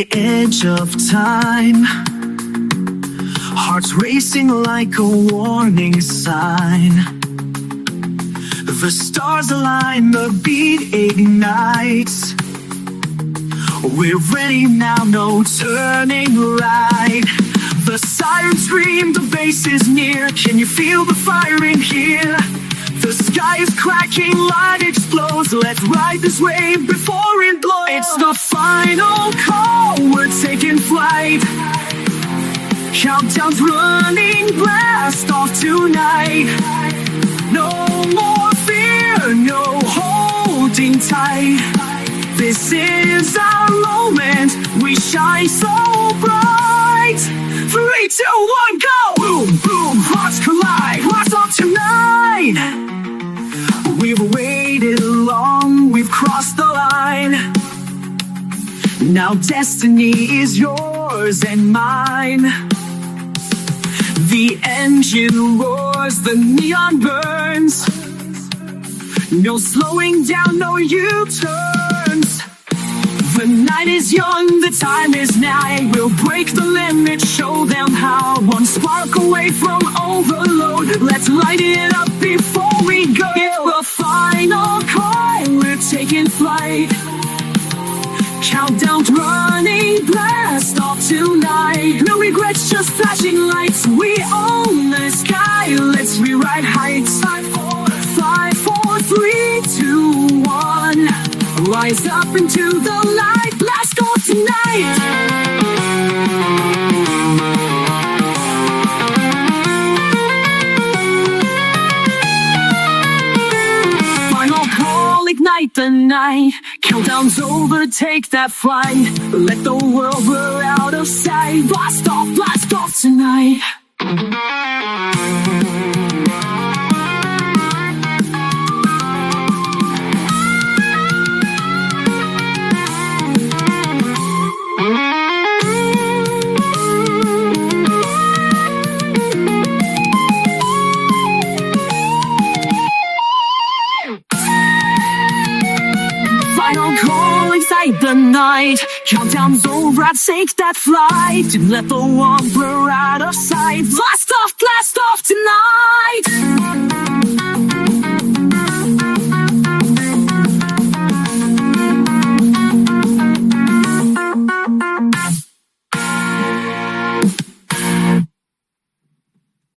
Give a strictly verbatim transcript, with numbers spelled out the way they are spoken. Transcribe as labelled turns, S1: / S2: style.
S1: the edge of time, hearts racing like a warning sign. The stars align, the beat ignites. We're ready now, no turning right. The sirens scream, the bass is near. Can you feel the fire in here? The sky is cracking, light explodes. Let's ride this wave before it blows. It's the final call, we're taking flight. Countdown's running, blast off tonight. No more fear, no holding tight. This is our moment, we shine so bright. Three, two, one, go! Boom, boom, hearts collide, blast off tonight. We've waited long, we've crossed the line. Now destiny is yours and mine. The engine roars, the neon burns. No slowing down, no U-turns. The night is young, the time is now. We'll break the limit, show them how. One spark away from overload. Let's light it up before we go. It's the final call, we're taking flight. Countdown's running, blast off tonight. No regrets, just flashing lights. We own the sky, let's rewrite heights. Five, four, five, four, three, two, one. Rise up into the light, blast off tonight. Final call, ignite the night. Countdown's over, take that flight. Let the world blur out of sight. Blast off, blast off tonight. Final call, excite the night. Countdown's over, I take that flight. Let the world blur out of sight. Blast off, blast off tonight.